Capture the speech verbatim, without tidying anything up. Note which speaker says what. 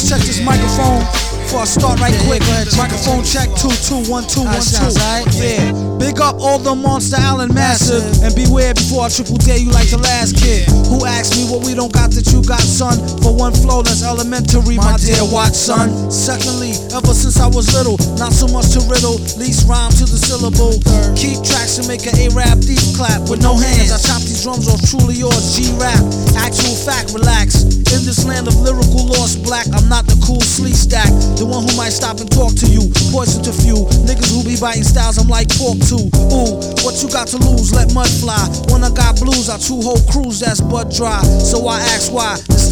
Speaker 1: let's check this microphone before I start right
Speaker 2: Yeah,
Speaker 1: quick.
Speaker 2: yeah, go ahead, check
Speaker 1: Microphone
Speaker 2: it.
Speaker 1: check two two one two
Speaker 2: How
Speaker 1: one
Speaker 2: it
Speaker 1: two.
Speaker 2: sounds, alright?
Speaker 1: Yeah. Big up all the Monster Allen massive,
Speaker 2: Massive.
Speaker 1: and beware before I triple dare you like the last kid who asked me what we don't got that you got, son. For one flow that's elementary, my,
Speaker 2: My
Speaker 1: dear
Speaker 2: dear
Speaker 1: Watson. Secondly, ever since I was little, not so much to riddle, least rhyme to the syllable. Keep tracks and make an A-rap deep clap with no hands. I chop these drums off truly yours, G-rap. Actual fact, relax. In this land of lyrical lost black, I'm not the cool sleep stack, the one who might stop and talk to you. Poison to few niggas who be biting styles I'm like pork to. Ooh, what you got to lose? Let mud fly. When I got blues, I two whole crews that's butt dry. So I ask why.